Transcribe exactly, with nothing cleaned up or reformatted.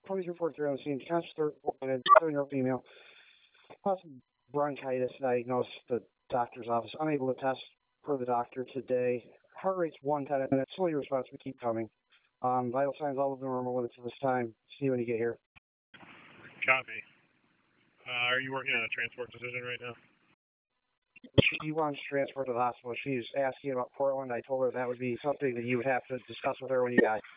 twenty-three forty-three on the scene. Conscious third minute, seven-year-old female. Possible bronchitis diagnosed at the doctor's office. Unable to test per the doctor today. Heart rate's one ten minutes. Slowly response. We keep coming. Um, vital signs all of them normal limits at this time. See you when you get here. Copy. Uh, are you working on a transport decision right now? She wants transfer to the hospital. She's asking about Portland. I told her that would be something that you would have to discuss with her when you got